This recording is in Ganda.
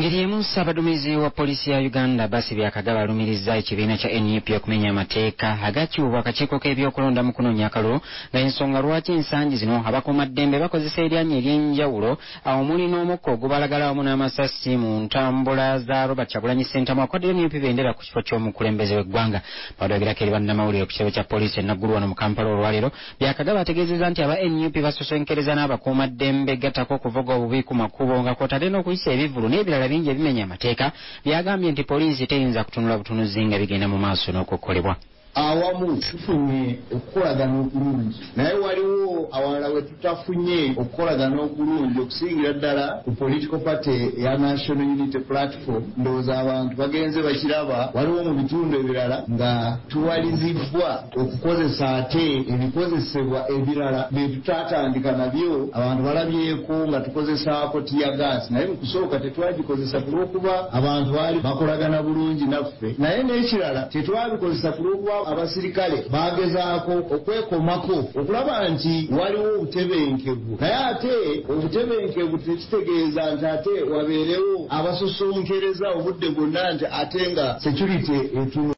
Engeri emu ssaabaduumizi wa poliisi ya Uganda Basibya Kagaba alumiriza ekibiina kya NUP okumenya amateeka agakyubwa akakiiko k'ebyokulonda mu kunoonya akalulu ng'ensonga lwaki ensangi zino abakuumaddembe bakozesa eryanyi ery'enjawulo omuli n'omukka ogubalagala wamu n'amasasi mu ntambula za Robert Kyagulanyi Ssentamu akwadde NUP bendera ku kifo ky'omukulembeze w'eggwanga. Badogera eri bannamawulire ku kitebe kya poliisi enaggulu wano mu Kampala olwaleero, Byakagaba ategeezezza nti aba NUP basosenkereza n'abakuumaddembe gattako okuvuga obubi ku makubo nga kw'otadde n'okuyisa ebivvulu n'ebirala bingi ebimenya amateeka. Byagambye nti poliisi teyinza kutunula butunuzi nga bigenda mu maaso n'okukkolebwa. Awamu tufunye okukolagana okulungi naye waliwo awalala we tutafunye okukolagana okulungi okusingira ddala ku political party ya National Unity Platform. Ndowooza abantu bagenze bakiraba waliwo mu bitundu ebirala nga tuwalizibwa okukozesa ate ebikozesebwa ebirala bye tutaatandika nabyo abantu balabyeko nga tukozesaako tiyagaasi naye mu kusooka tetwagikozesa ku lw'okuba abantu baali bakolagana bulungi naffe, naye n'ekirala tetwabikozesa ku lw'okuba abasirikale bagezaako okwekomako okulaba nti waliwo obutebenkevu, naye ate obutebenkevu tekitegeeza nti ate wabeerewo abasosonkereza obudde bwonna nti ate nga security etu